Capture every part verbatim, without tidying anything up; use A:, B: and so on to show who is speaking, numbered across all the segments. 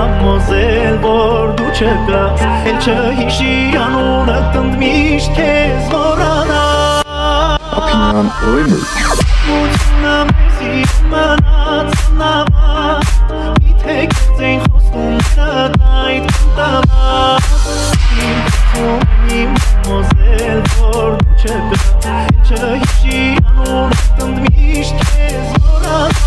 A: մամոզել, որ դու չկաս, էլ չհիշի անունդ ընդմիշտ քեզ մոռանա
B: Opinion Limit
A: Մութունը մեզի մնաց նավատ Միթե կերծեն խոստումներդ այդ կնդավատ Իմ կրծում իմ մամոզել, որ դու չկաս, էլ չհիշի անունդ ընդմիշտ քեզ մոռանա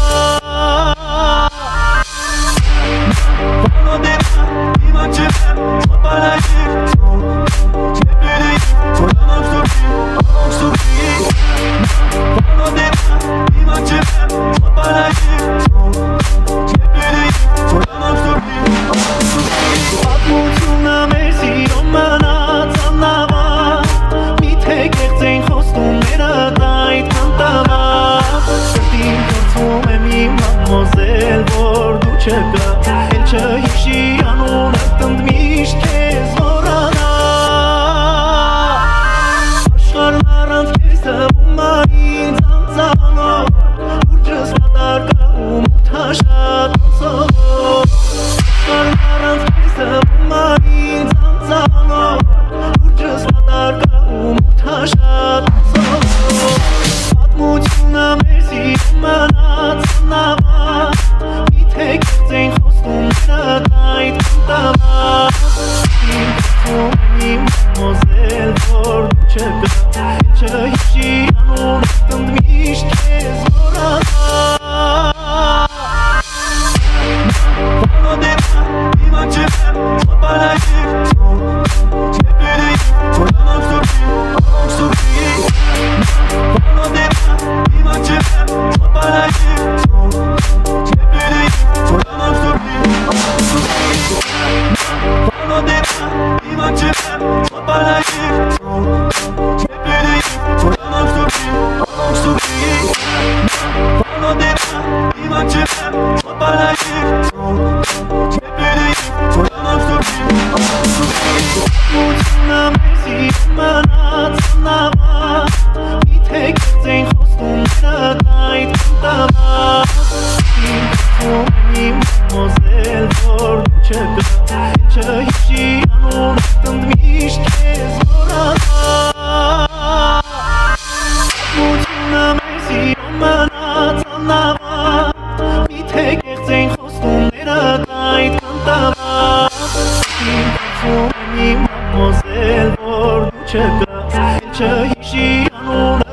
A: Էլ չհիշի անունդ ընդմիշտ քեզ մոռանա Աշխարհն առանց քեզ թվում ա ինձ անծանոթ Ուրջս մատարկա ու մութաշատ անսովոր Աշխարհն առանց քեզ թվում ա ինձ անծանոթ Ուրջս մատարկա ու մութաշատ անսովոր Պատմությունը մեր սիրում մնաց նավատ Միթե կերծեն խոստումներդ այդ կնդավատ Իմ կրծում իմ մամոզել, որ դու չկաս, էլ չհիշի անունդ ընդմիշտ քեզ մոռանա Մութունը մեզի մնաց նավատ Միթե կերծեն խոստումներդ այդ կնդավատ Իմ կրծում իմ մամոզել, որ դու չկաս, էլ չհիշի անունդ ընդմիշտ քեզ մոռանա Մութունը մեզի մնաց նավատ Միթե կերծեն խոստումներդ այդ կնդավատ Իմ կրծում իմ մամոզել, որ դու չկաս, էլ չհիշի անունդ